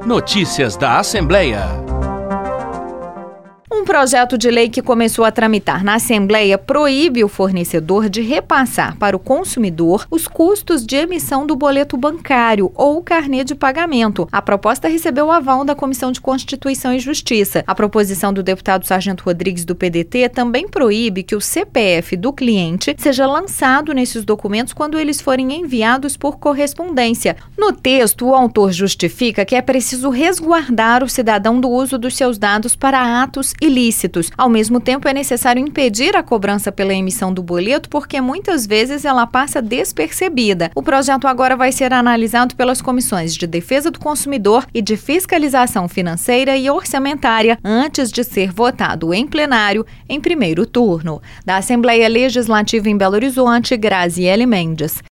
Notícias da Assembleia. Um projeto de lei que começou a tramitar na Assembleia proíbe o fornecedor de repassar para o consumidor os custos de emissão do boleto bancário ou carnê de pagamento. A proposta recebeu o aval da Comissão de Constituição e Justiça. A proposição do deputado Sargento Rodrigues, do PDT, também proíbe que o CPF do cliente seja lançado nesses documentos quando eles forem enviados por correspondência. No texto, o autor justifica que é preciso resguardar o cidadão do uso dos seus dados para atos ilícitos. Ao mesmo tempo, é necessário impedir a cobrança pela emissão do boleto, porque muitas vezes ela passa despercebida. O projeto agora vai ser analisado pelas comissões de Defesa do Consumidor e de Fiscalização Financeira e Orçamentária antes de ser votado em plenário em primeiro turno. Da Assembleia Legislativa em Belo Horizonte, Graziele Mendes.